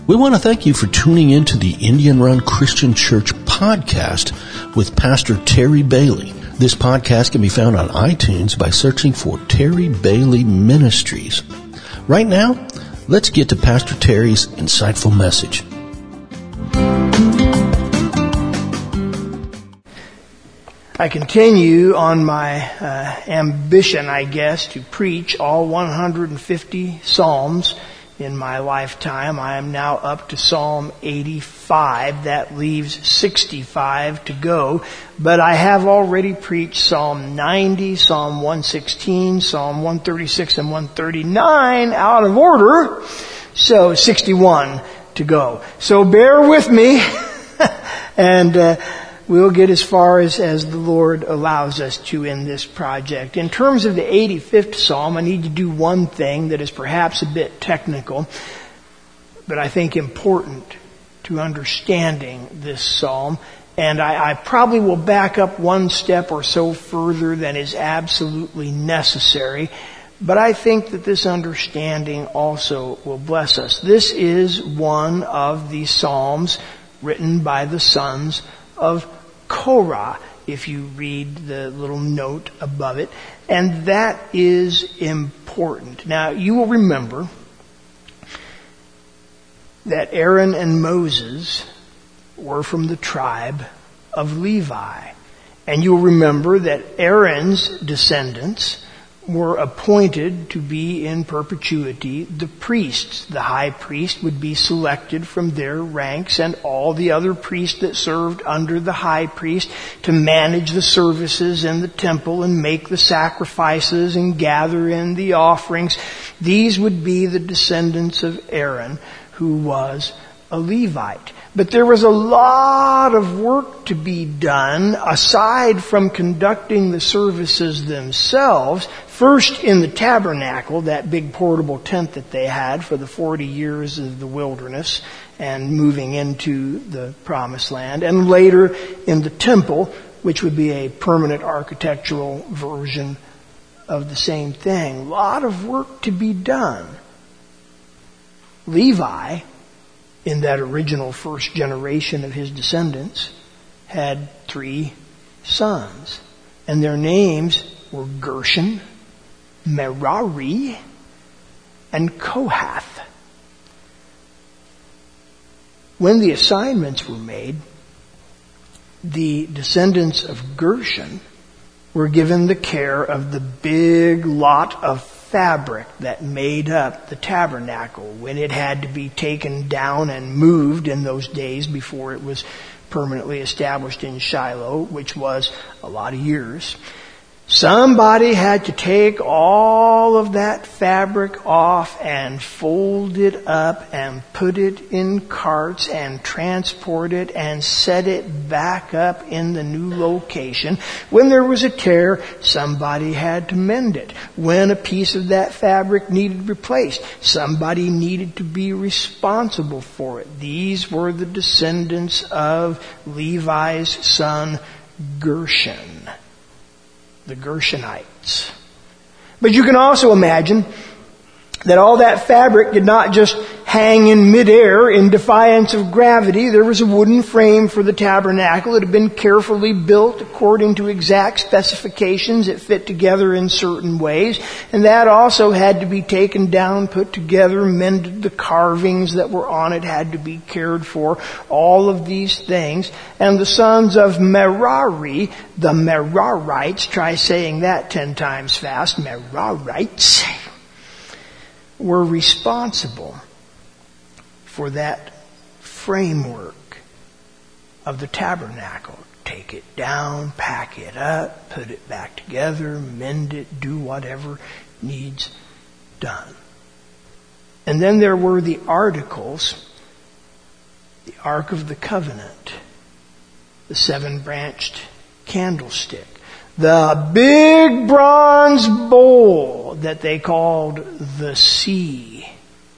We want to thank you for tuning in to the Indian Run Christian Church podcast with Pastor Terry Bailey. This podcast can be found on iTunes by searching for Terry Bailey Ministries. Right now, let's get to Pastor Terry's insightful message. I continue on my ambition, I guess, to preach all 150 Psalms in my lifetime. I am now up to Psalm 85. That leaves 65 to go. But I have already preached Psalm 90, Psalm 116, Psalm 136, and 139 out of order. So 61 to go. So bear with me and we'll get as far as the Lord allows us to in this project. In terms of the 85th Psalm, I need to do one thing that is perhaps a bit technical, but I think important to understanding this Psalm. And I probably will back up one step or so further than is absolutely necessary. But I think that this understanding also will bless us. This is one of the Psalms written by the sons of Korah, if you read the little note above it. And that is important. Now, you will remember that Aaron and Moses were from the tribe of Levi. And you'll remember that Aaron's descendants were appointed to be in perpetuity the priests. The high priest would be selected from their ranks, and all the other priests that served under the high priest to manage the services in the temple and make the sacrifices and gather in the offerings. These would be the descendants of Aaron, who was a Levite. But there was a lot of work to be done aside from conducting the services themselves. First in the tabernacle, that big portable tent that they had for the 40 years of the wilderness and moving into the promised land. And later in the temple, which would be a permanent architectural version of the same thing. A lot of work to be done. Levi, in that original first generation of his descendants, had 3 sons. And their names were Gershon, Merari, and Kohath. When the assignments were made, the descendants of Gershon were given the care of the big lot of fabric that made up the tabernacle when it had to be taken down and moved in those days before it was permanently established in Shiloh, which was a lot of years. Somebody had to take all of that fabric off and fold it up and put it in carts and transport it and set it back up in the new location. When there was a tear, somebody had to mend it. When a piece of that fabric needed replaced, somebody needed to be responsible for it. These were the descendants of Levi's son Gershon, the Gershonites. But you can also imagine that all that fabric did not just hang in midair in defiance of gravity. There was a wooden frame for the tabernacle. It had been carefully built according to exact specifications. It fit together in certain ways. And that also had to be taken down, put together, mended. The carvings that were on it had to be cared for. All of these things. And the sons of Merari, the Merarites, try saying that 10 times fast, Merarites, were responsible for that framework of the tabernacle. Take it down, pack it up, put it back together, mend it, do whatever needs done. And then there were the articles, the Ark of the Covenant, the 7-branched candlestick, the big bronze bowl that they called the sea,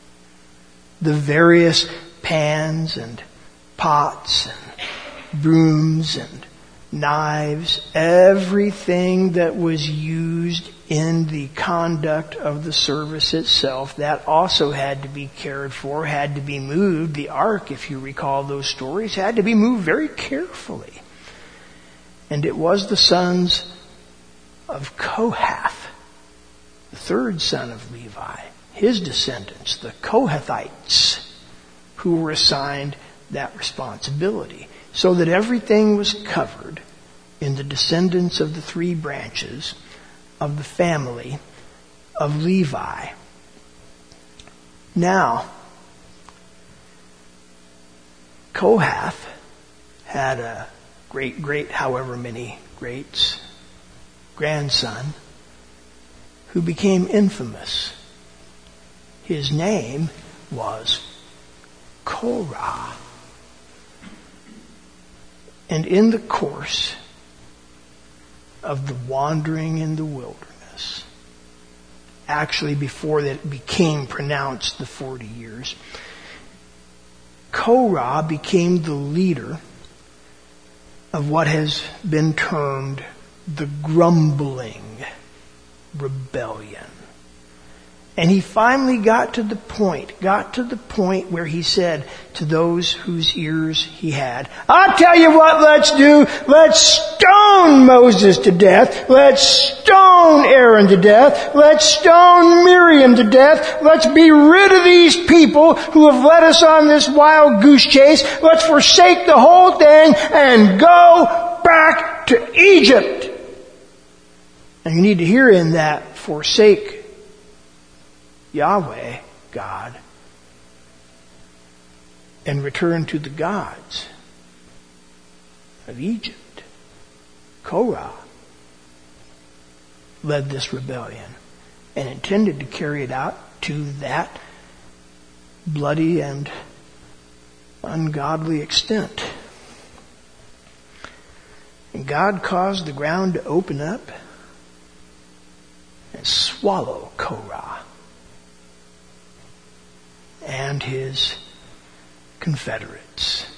the various pans and pots and brooms and knives, everything that was used in the conduct of the service itself, that also had to be cared for, had to be moved. The ark, if you recall those stories, had to be moved very carefully. And it was the sons of Kohath, the third son of Levi, his descendants, the Kohathites, who were assigned that responsibility. So that everything was covered in the descendants of the three branches of the family of Levi. Now, Kohath had a great, however many greats, grandson, who became infamous. His name was Korah. And in the course of the wandering in the wilderness, actually before that it became pronounced the 40 years, Korah became the leader of what has been termed the grumbling rebellion. And he finally got to the point where he said to those whose ears he had, I'll tell you what let's do. Let's stone Moses to death. Let's stone Aaron to death. Let's stone Miriam to death. Let's be rid of these people who have led us on this wild goose chase. Let's forsake the whole thing and go back to Egypt. And you need to hear in that, forsake Yahweh, God, and return to the gods of Egypt. Korah led this rebellion and intended to carry it out to that bloody and ungodly extent. And God caused the ground to open up and swallow Korah and his confederates,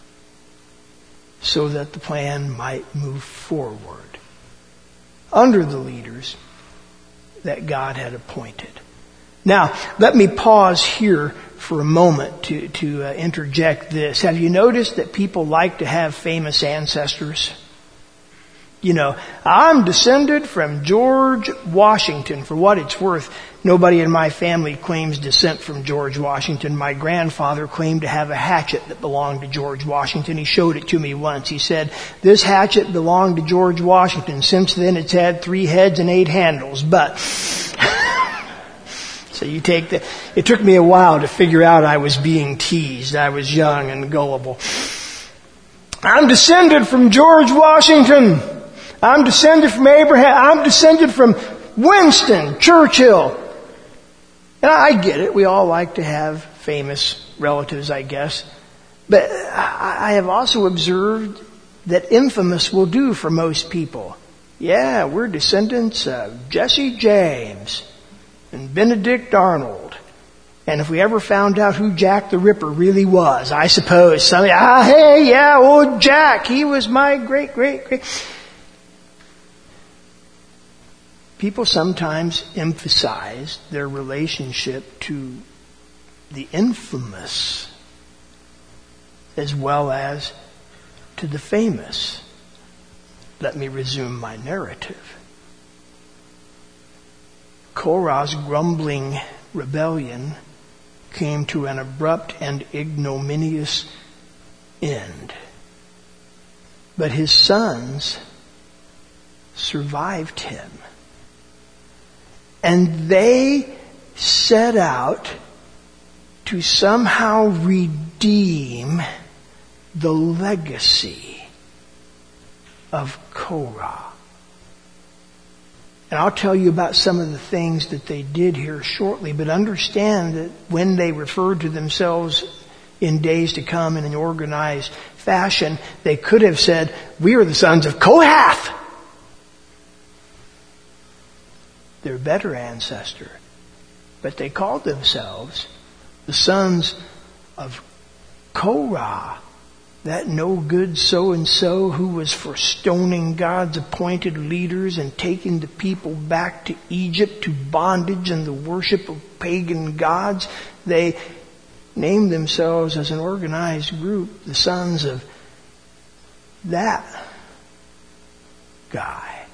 so that the plan might move forward under the leaders that God had appointed. Now, let me pause here for a moment to interject this. Have you noticed that people like to have famous ancestors? You know, I'm descended from George Washington. For what it's worth, nobody in my family claims descent from George Washington. My grandfather claimed to have a hatchet that belonged to George Washington. He showed it to me once. He said, this hatchet belonged to George Washington. Since then it's had 3 heads and 8 handles. But, so you take that. It took me a while to figure out I was being teased. I was young and gullible. I'm descended from George Washington. I'm descended from Abraham. I'm descended from Winston Churchill. And I get it. We all like to have famous relatives, I guess. But I have also observed that infamous will do for most people. Yeah, we're descendants of Jesse James and Benedict Arnold. And if we ever found out who Jack the Ripper really was, I suppose somebody, hey, yeah, old Jack, he was my great. People sometimes emphasize their relationship to the infamous as well as to the famous. Let me resume my narrative. Korah's grumbling rebellion came to an abrupt and ignominious end. But his sons survived him. And they set out to somehow redeem the legacy of Korah. And I'll tell you about some of the things that they did here shortly, but understand that when they referred to themselves in days to come in an organized fashion, they could have said, we are the sons of Kohath. Their better ancestor. But they called themselves the sons of Korah, that no good so-and-so who was for stoning God's appointed leaders and taking the people back to Egypt to bondage and the worship of pagan gods. They named themselves as an organized group the sons of that guy.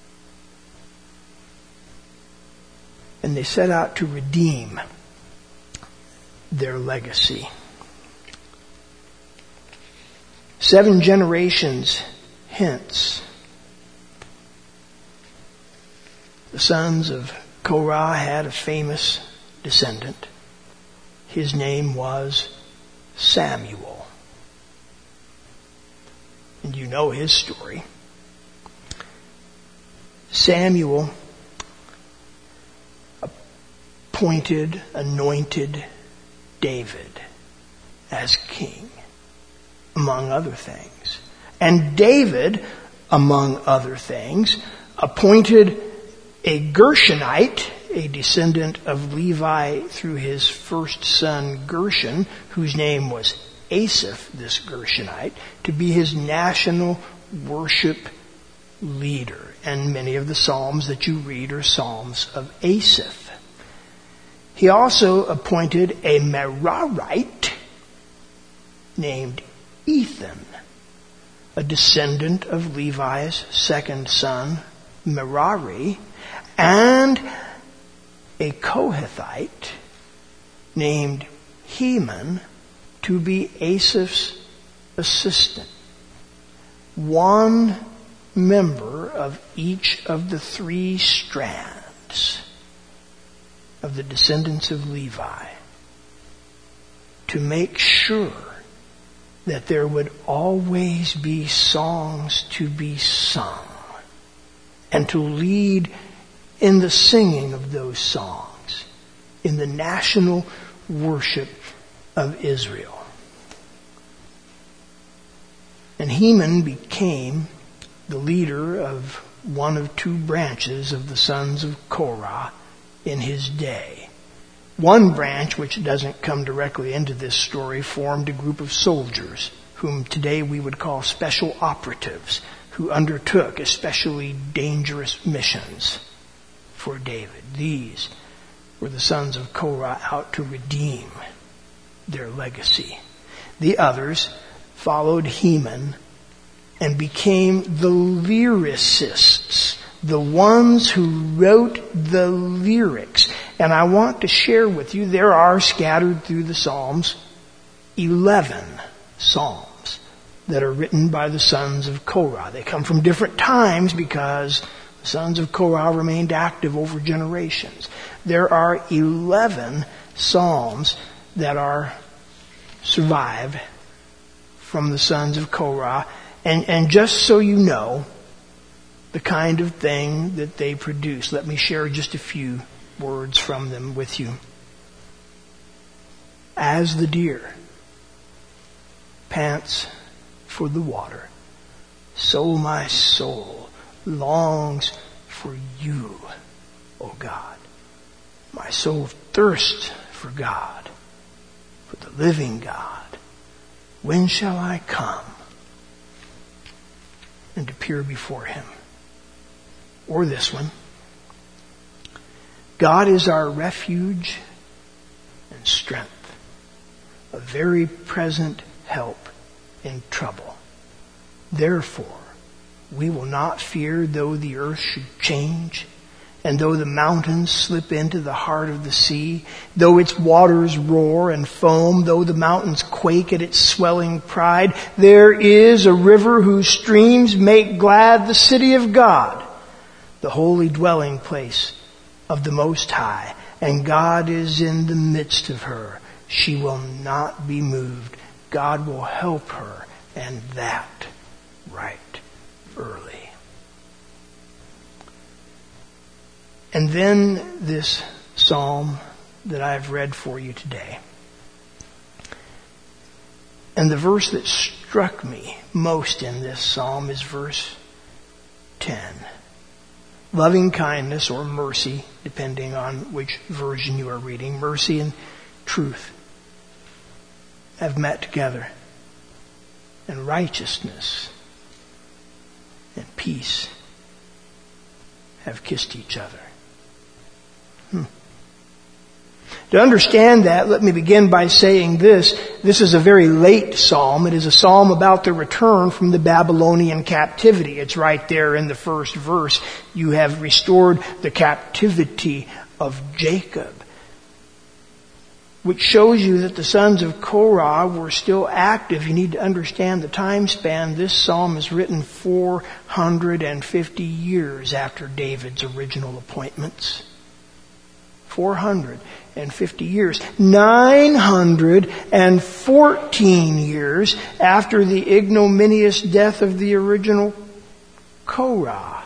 And they set out to redeem their legacy. 7 generations hence, the sons of Korah had a famous descendant. His name was Samuel. And you know his story. Samuel anointed David as king, among other things. And David, among other things, appointed a Gershonite, a descendant of Levi through his first son Gershon, whose name was Asaph, this Gershonite, to be his national worship leader. And many of the psalms that you read are psalms of Asaph. He also appointed a Merarite named Ethan, a descendant of Levi's second son, Merari, and a Kohathite named Heman to be Asaph's assistant. One member of each of the 3 strands of the descendants of Levi, to make sure that there would always be songs to be sung and to lead in the singing of those songs in the national worship of Israel. And Heman became the leader of one of 2 branches of the sons of Korah in his day. One branch, which doesn't come directly into this story, formed a group of soldiers whom today we would call special operatives, who undertook especially dangerous missions for David. These were the sons of Korah out to redeem their legacy. The others followed Heman and became the lyricists, the ones who wrote the lyrics. And I want to share with you, there are scattered through the Psalms 11 psalms that are written by the sons of Korah. They come from different times because the sons of Korah remained active over generations. There are 11 psalms that are survived from the sons of Korah. And just so you know the kind of thing that they produce, let me share just a few words from them with you. As the deer pants for the water, so my soul longs for you, O God. My soul thirsts for God, for the living God. When shall I come and appear before him? Or this one. God is our refuge and strength, a very present help in trouble. Therefore, we will not fear though the earth should change, and though the mountains slip into the heart of the sea, though its waters roar and foam, though the mountains quake at its swelling pride, there is a river whose streams make glad the city of God, the holy dwelling place of the Most High, and God is in the midst of her. She will not be moved. God will help her, and that right early. And then this psalm that I've read for you today. And the verse that struck me most in this psalm is verse 10. Loving kindness or mercy, depending on which version you are reading, mercy and truth have met together. and righteousness and peace have kissed each other. To understand that, let me begin by saying this. This is a very late psalm. It is a psalm about the return from the Babylonian captivity. It's right there in the first verse. You have restored the captivity of Jacob, which shows you that the sons of Korah were still active. You need to understand the time span. This psalm is written 450 years after David's original appointments. 450 years. 914 years after the ignominious death of the original Korah.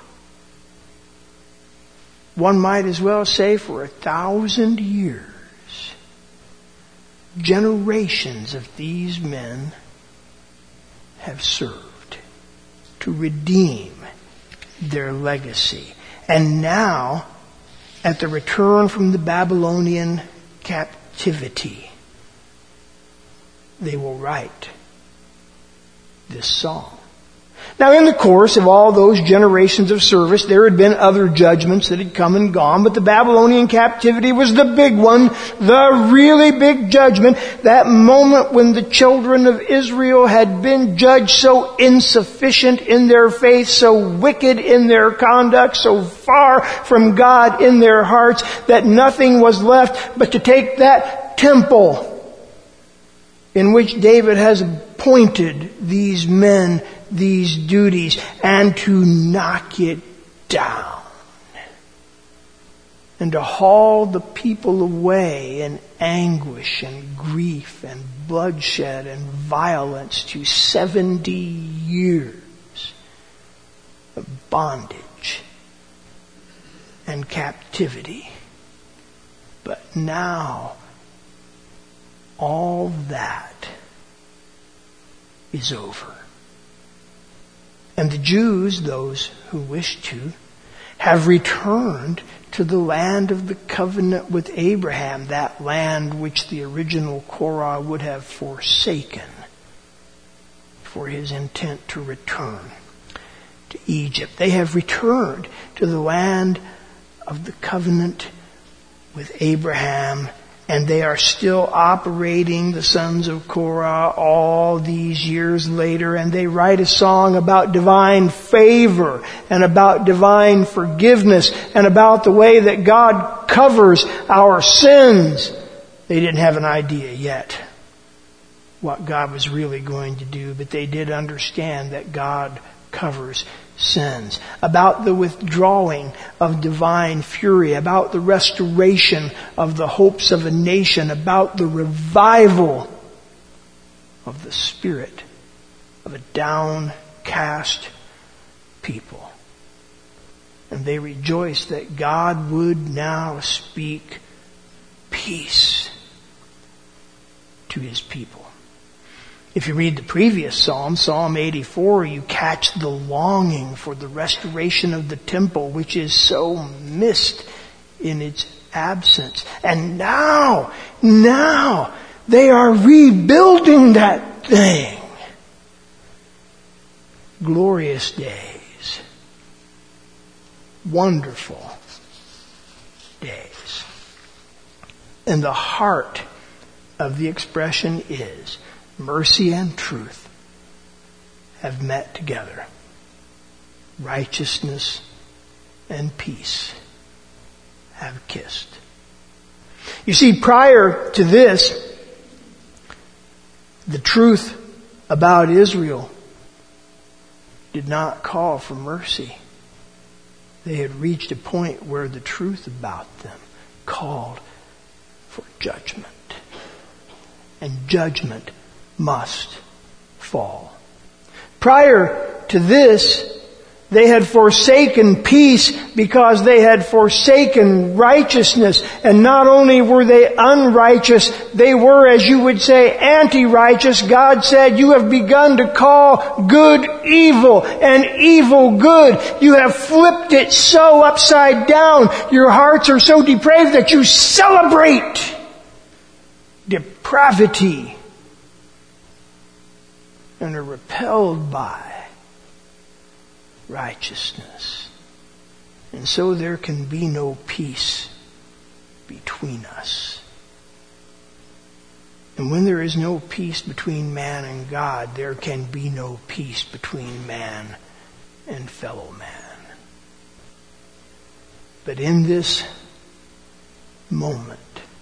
One might as well say for 1,000 years. Generations of these men have served to redeem their legacy. And now, at the return from the Babylonian captivity, they will write this song. Now, in the course of all those generations of service, there had been other judgments that had come and gone, but the Babylonian captivity was the big one, the really big judgment, that moment when the children of Israel had been judged so insufficient in their faith, so wicked in their conduct, so far from God in their hearts, that nothing was left but to take that temple in which David has appointed these men, these duties, and to knock it down. And to haul the people away in anguish and grief and bloodshed and violence to 70 years of bondage and captivity. But now, all that is over. And the Jews, those who wish to, have returned to the land of the covenant with Abraham, that land which the original Korah would have forsaken for his intent to return to Egypt. They have returned to the land of the covenant with Abraham, and they are still operating, the sons of Korah, all these years later, and they write a song about divine favor and about divine forgiveness and about the way that God covers our sins. They didn't have an idea yet what God was really going to do, but they did understand that God covers sins, about the withdrawing of divine fury, about the restoration of the hopes of a nation, about the revival of the spirit of a downcast people. And they rejoiced that God would now speak peace to his people. If you read the previous psalm, Psalm 84, you catch the longing for the restoration of the temple, which is so missed in its absence. And now, they are rebuilding that thing. Glorious days. Wonderful days. And the heart of the expression is, mercy and truth have met together. Righteousness and peace have kissed. You see, prior to this, the truth about Israel did not call for mercy. They had reached a point where the truth about them called for judgment. And judgment must fall. Prior to this, they had forsaken peace because they had forsaken righteousness. And not only were they unrighteous, they were, as you would say, anti-righteous. God said, you have begun to call good evil and evil good. You have flipped it so upside down. Your hearts are so depraved that you celebrate depravity. and are repelled by righteousness. And so there can be no peace between us. And when there is no peace between man and God, there can be no peace between man and fellow man. But in this moment,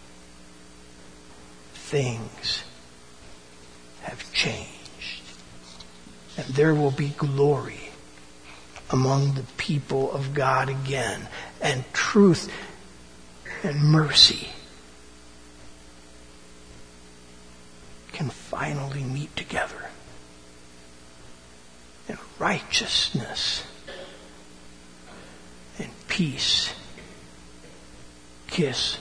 things have changed. And there will be glory among the people of God again. And truth and mercy can finally meet together. And righteousness and peace kiss.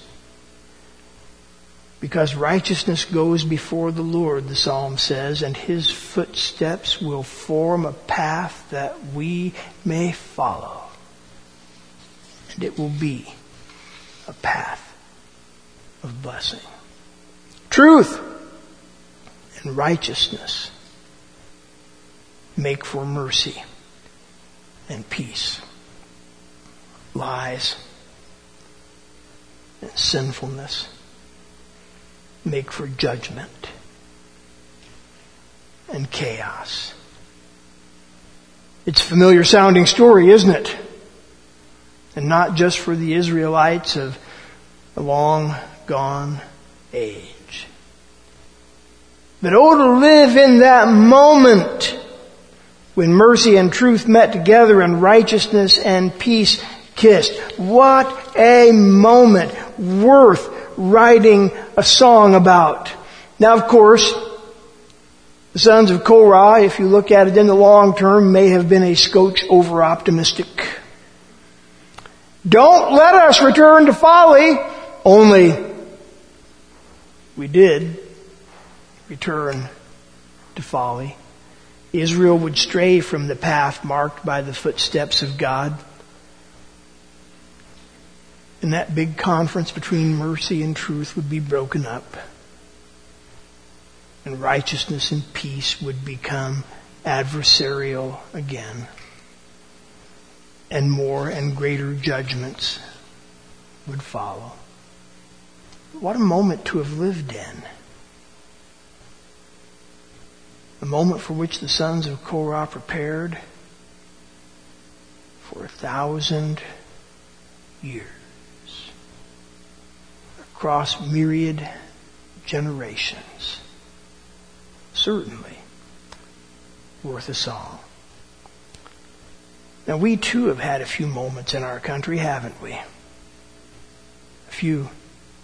Because righteousness goes before the Lord, the psalm says, and His footsteps will form a path that we may follow. And it will be a path of blessing. Truth and righteousness make for mercy and peace. Lies and sinfulness make for judgment and chaos. It's a familiar sounding story, isn't it? And not just for the Israelites of a long gone age. But oh, to live in that moment when mercy and truth met together and righteousness and peace kissed. What a moment worth writing a song about. Now, of course, the sons of Korah, if you look at it in the long term, may have been a scotch over-optimistic. Don't let us return to folly. Only we did return to folly. Israel would stray from the path marked by the footsteps of God. And that big conference between mercy and truth would be broken up. And righteousness and peace would become adversarial again. And more and greater judgments would follow. What a moment to have lived in. A moment for which the sons of Korah prepared for 1,000 years. Across myriad generations. Certainly worth a song. Now we too have had a few moments in our country, haven't we? A few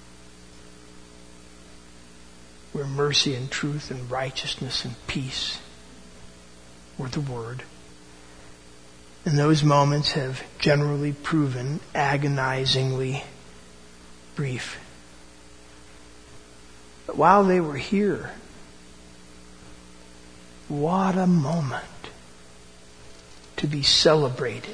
where mercy and truth and righteousness and peace were the word. And those moments have generally proven agonizingly brief. But while they were here, what a moment to be celebrated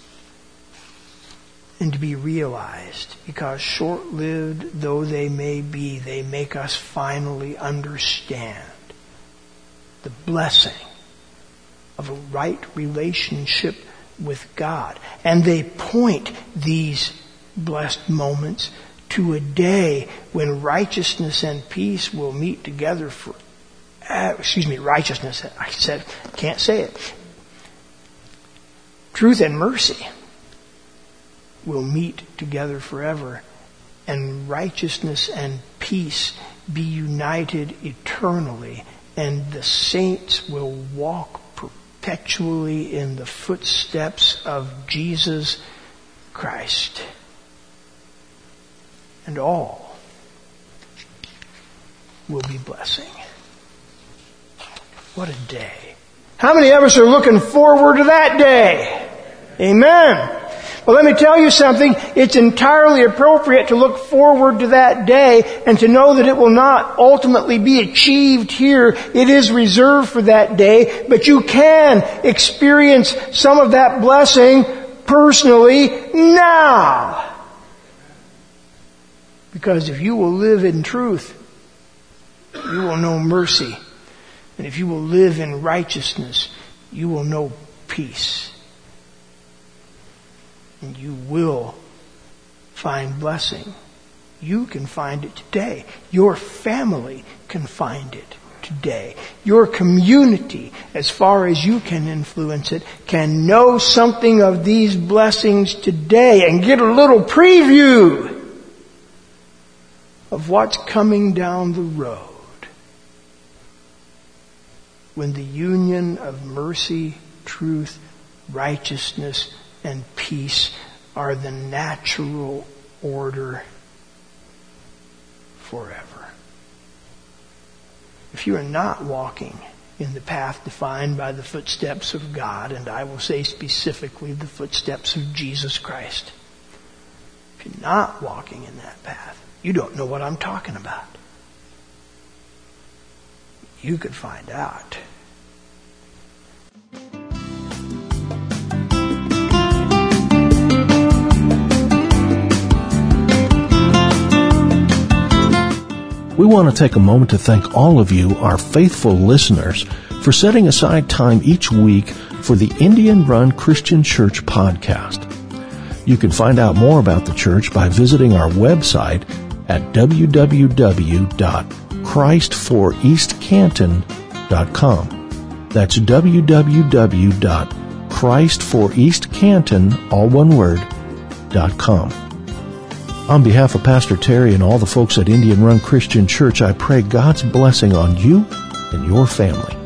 and to be realized, because short-lived though they may be, they make us finally understand the blessing of a right relationship with God. And they point these blessed moments to a day when righteousness and peace will meet together for, righteousness, I said, can't say it. Truth and mercy will meet together forever, and righteousness and peace be united eternally, and the saints will walk perpetually in the footsteps of Jesus Christ. And all will be blessing. What a day. How many of us are looking forward to that day? Amen. Well, let me tell you something. It's entirely appropriate to look forward to that day and to know that it will not ultimately be achieved here. It is reserved for that day, but you can experience some of that blessing personally now. Because if you will live in truth, you will know mercy And if you will live in righteousness, you will know peace. And you will find blessing. You can find it today. Your family can find it today. Your community, as far as you can influence it, can know something of these blessings today and get a little preview of what's coming down the road when the union of mercy, truth, righteousness, and peace are the natural order forever. If you are not walking in the path defined by the footsteps of God, and I will say specifically the footsteps of Jesus Christ, if you're not walking in that path, you don't know what I'm talking about. You could find out. We want to take a moment to thank all of you, our faithful listeners, for setting aside time each week for the Indian Run Christian Church podcast. You can find out more about the church by visiting our website at www.christforeastcanton.com. That's www.christforeastcanton, all one word, .com. On behalf of Pastor Terry and all the folks at Indian Run Christian Church, I pray God's blessing on you and your family.